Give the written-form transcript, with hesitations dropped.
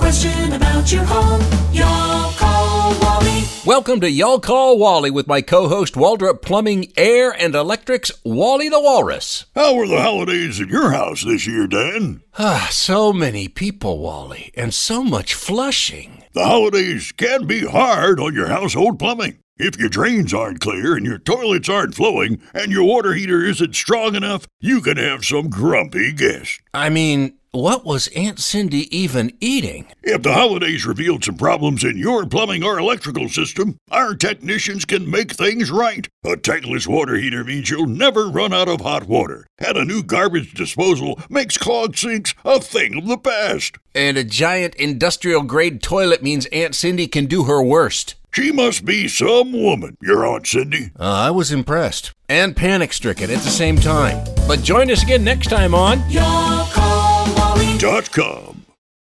question about your home, y'all call Wally. Welcome to Y'all Call Wally with my co-host Waldrop Plumbing, Air, and Electric's Wally the Walrus. How were the holidays at your house this year, Dan? So many people, Wally, and so much flushing. The holidays can be hard on your household plumbing. If your drains aren't clear and your toilets aren't flowing and your water heater isn't strong enough, you can have some grumpy guests. I mean, what was Aunt Cindy even eating? If the holidays revealed some problems in your plumbing or electrical system, our technicians can make things right. A tankless water heater means you'll never run out of hot water, and a new garbage disposal makes clogged sinks a thing of the past. And a giant industrial-grade toilet means Aunt Cindy can do her worst. She must be some woman, your Aunt Cindy. I was impressed and panic-stricken at the same time. But join us again next time on Y'all call Wally. .com